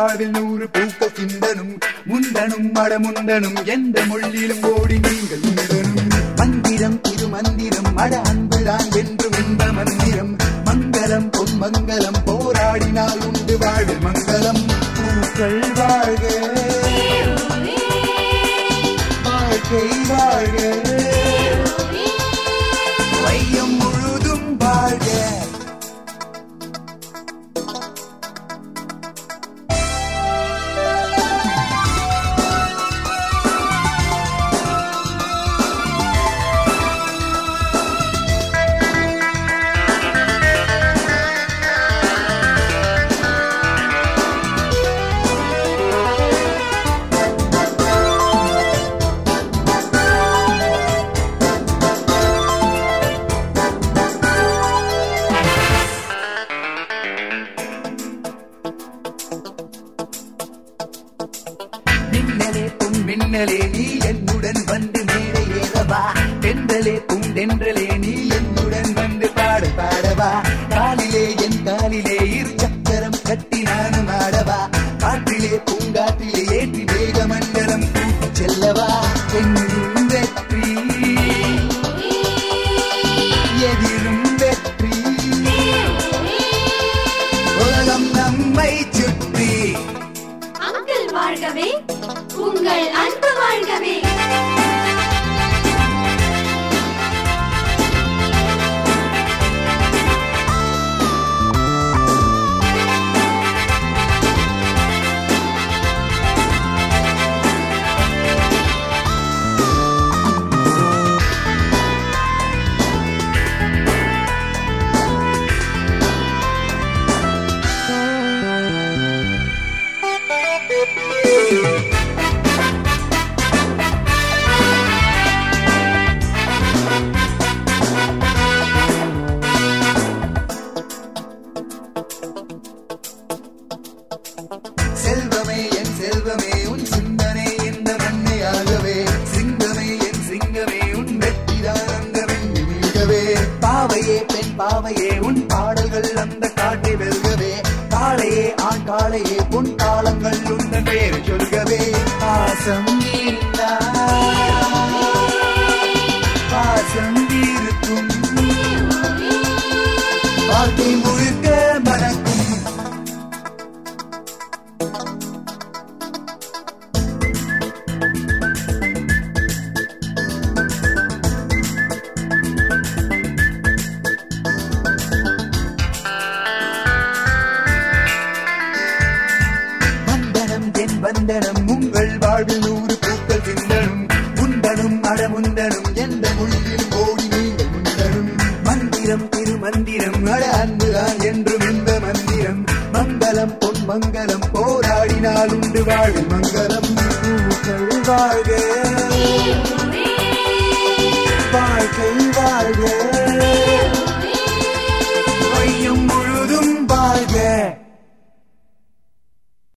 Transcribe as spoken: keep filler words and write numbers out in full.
வாழ்வில் நூறு பூக்கள் சிந்தனும் முந்தனும் மடமுந்தனும் எந்த மொழியிலும் ஓடி நீங்கள் முந்தனும் மந்திரம் இது மந்திரம் மட அன்புதான் என்றும் இந்த மந்திரம் மங்களம் பொன் மங்களம் போராடினால் உண்டு வாழ்வில் மங்களம் பூக்கள் வாழ்க வாழ்க்கை வாழ்க வையம் முழுதும் வாழ்க. மின்னலே நீ என்னுடன் வந்து மேடை ஏறவா தென்றலே பூந்தென்றலே நீ என்னுடன் வந்து பாட பாடவா காலிலே என் காலிலே இரு சக்கரம் கட்டி நானும் ஆடவா காற்றிலே பூங்காற்றிலே ஏற்றி வேக மண்டலம் கூட்டி செல்லவா எங்கும் வெற்றி எதிரும் வெற்றி உலகம் நம்மை சுற்றி அங்கிள் வாழ்கவே உங்கள் அன்பு வாழ்கவே. செல்வமே என் செல்வமே உன் சிந்தனை இந்த மண்ணையாகவே சிங்கமே என் சிங்கமே உன் வெற்றிதான் அந்த வெண்ணி மீகவே பாவையே பெண் பாவையே உன் பாடல்கள் அந்த காட்டை வெல்கவே காளையே ஆண் காளையே உன் காலங்கள் உந்த பேர் சொல்கவே பாசம் பாசம் இருக்கும் வாழ்க்கை முழுக்க மறக்கும் வந்தனம் உங்கள் வாழ்வில் நூறு பூக்கள் சிந்தனும் முந்தனும் அடமுந்தனும் எந்த மொழியில் ஓடி நீங்கள் முந்தனும் மந்திரம் திருமந்திரம் அட அன்புதான் என்றும் இந்த மந்திரம் மங்களம் பொன் மங்களம் போராடினால் உண்டு வாழ்வில் மங்களம் பூக்கள் வாழ்க.